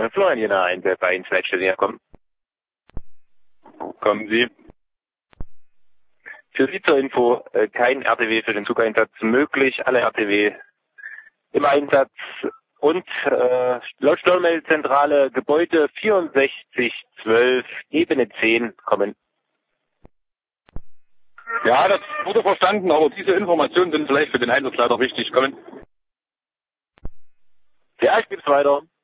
Florian Jena, ein bei Ihnen Leitstelle kommen. Kommen Sie. Für Sie zur Info, kein RTW für den Zugeinsatz möglich, alle RTW im Einsatz und laut Störmeldezentrale Gebäude 6412, Ebene 10 kommen. Ja, das wurde verstanden, aber diese Informationen sind vielleicht für den Einsatzleiter wichtig. Kommen. Ja, ich gebe es weiter.